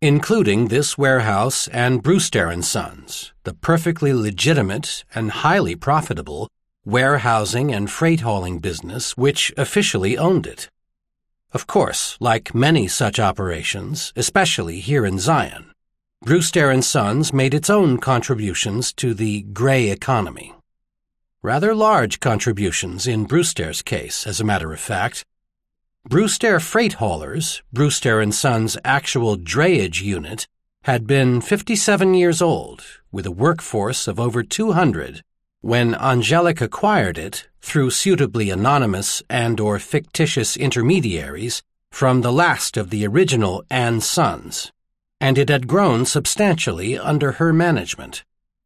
including this warehouse and Brewster & Sons, the perfectly legitimate and highly profitable warehousing and freight hauling business which officially owned it. Of course, like many such operations, especially here in Zion, Brewster & Sons made its own contributions to the gray economy. Rather large contributions in Brewster's case, as a matter of fact. Brewster Freight Haulers, Brewster & Sons' actual drayage unit, had been 57 years old, with a workforce of over 200, when Angelic acquired it through suitably anonymous and/or fictitious intermediaries from the last of the original & Sons, and it had grown substantially under her management.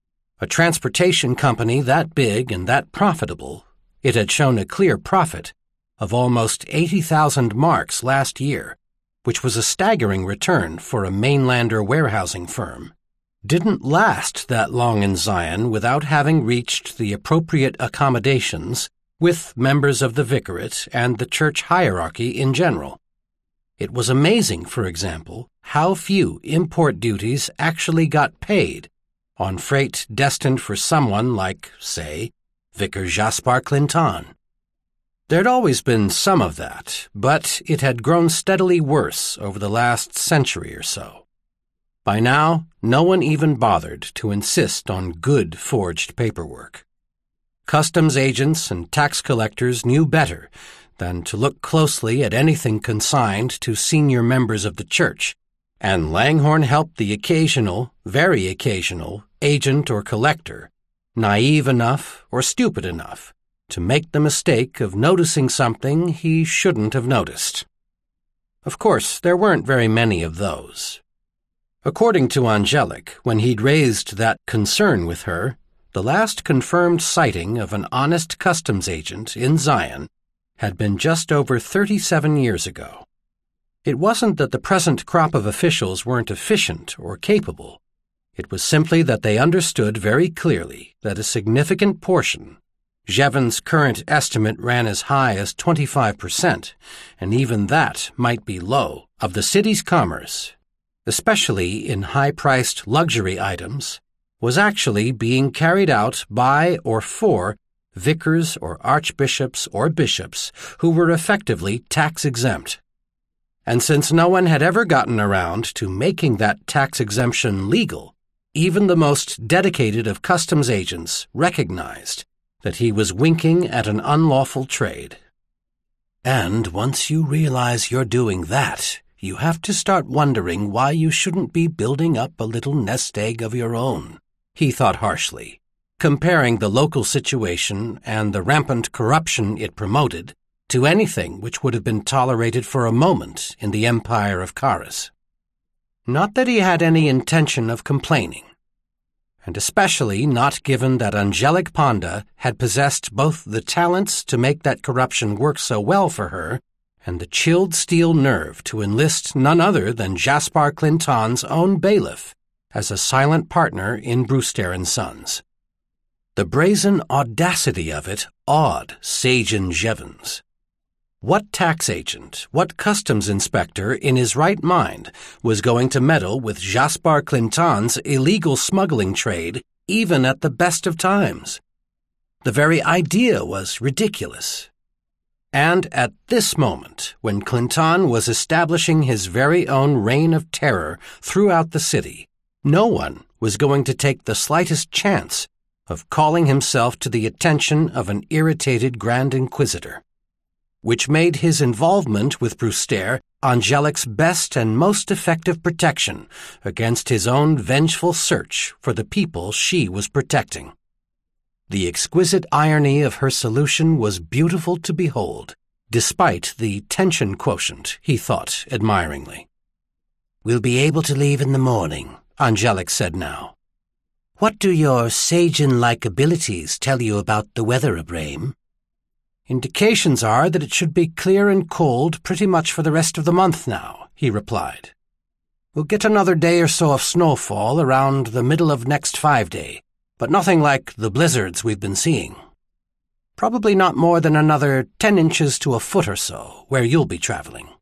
A transportation company that big and that profitable, it had shown a clear profit of almost 80,000 marks last year, which was a staggering return for a mainlander warehousing firm, didn't last that long in Zion without having reached the appropriate accommodations with members of the vicariate and the church hierarchy in general. It was amazing, for example, how few import duties actually got paid on freight destined for someone like, say, Vicar Jaspar Clinton. There'd always been some of that, but it had grown steadily worse over the last century or so. By now, no one even bothered to insist on good forged paperwork. Customs agents and tax collectors knew better than to look closely at anything consigned to senior members of the church, and Langhorne helped the occasional, very occasional, agent or collector, naive enough or stupid enough to make the mistake of noticing something he shouldn't have noticed. Of course, there weren't very many of those. According to Angelic, when he'd raised that concern with her, the last confirmed sighting of an honest customs agent in Zion had been just over 37 years ago. It wasn't that the present crop of officials weren't efficient or capable. It was simply that they understood very clearly that a significant portion, Jevons' current estimate ran as high as 25%, and even that might be low, of the city's commerce, especially in high-priced luxury items, was actually being carried out by or for vicars or archbishops or bishops who were effectively tax-exempt. And since no one had ever gotten around to making that tax exemption legal, even the most dedicated of customs agents recognized that he was winking at an unlawful trade. And once you realize you're doing that, you have to start wondering why you shouldn't be building up a little nest egg of your own, he thought harshly, comparing the local situation and the rampant corruption it promoted to anything which would have been tolerated for a moment in the empire of Caris. Not that he had any intention of complaining, and especially not given that Angelic Ponda had possessed both the talents to make that corruption work so well for her and the chilled steel nerve to enlist none other than Jaspar Clinton's own bailiff as a silent partner in Brewster & Sons. The brazen audacity of it awed Sagen Jevons. What tax agent, what customs inspector in his right mind was going to meddle with Jaspar Clinton's illegal smuggling trade even at the best of times? The very idea was ridiculous. And at this moment, when Clinton was establishing his very own reign of terror throughout the city, no one was going to take the slightest chance of calling himself to the attention of an irritated Grand Inquisitor, which made his involvement with Brewster Angelic's best and most effective protection against his own vengeful search for the people she was protecting. The exquisite irony of her solution was beautiful to behold, despite the tension quotient, he thought admiringly. "We'll be able to leave in the morning," Angelic said now. "What do your Sagen-like abilities tell you about the weather, Abraham?" "Indications are that it should be clear and cold pretty much for the rest of the month now," he replied. "We'll get another day or so of snowfall around the middle of next 5-day, but nothing like the blizzards we've been seeing. Probably not more than another 10 inches to a foot or so where you'll be traveling."